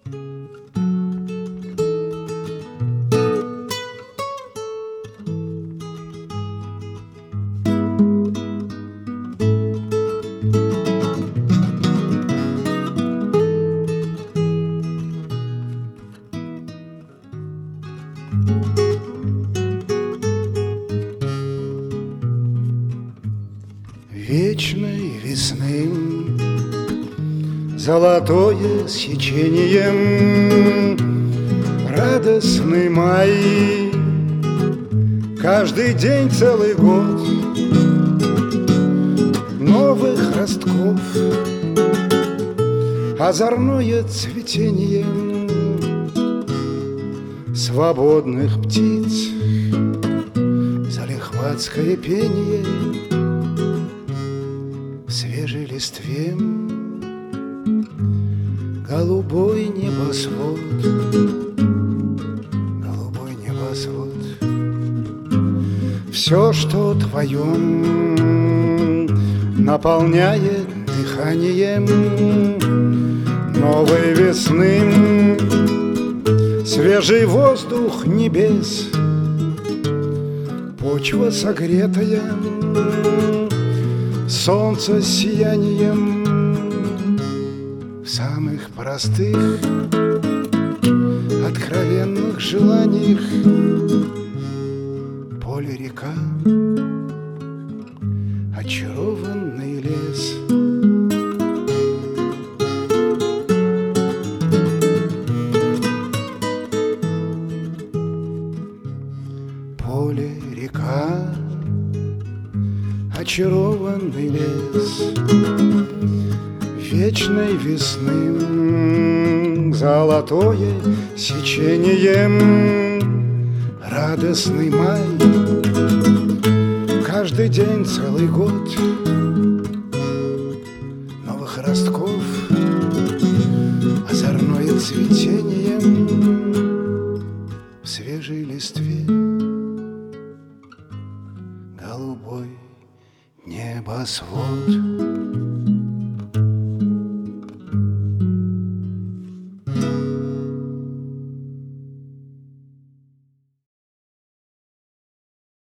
Вечной весны золотое сечением, радостный май, каждый день целый год новых ростков, озорное цветение свободных птиц, залихватское пение в свежей листве, голубой небосвод, голубой небосвод. Все, что твое, наполняет дыханием новой весны, свежий воздух небес, почва согретая солнце с сиянием в самых простых, откровенных желаниях. Поле, река, очарованный лес. Поле, река, очарованный лес вечной весны, золотое сечением, радостный май, каждый день целый год новых ростков, озорное цветением в свежей листве, голубой небосвод.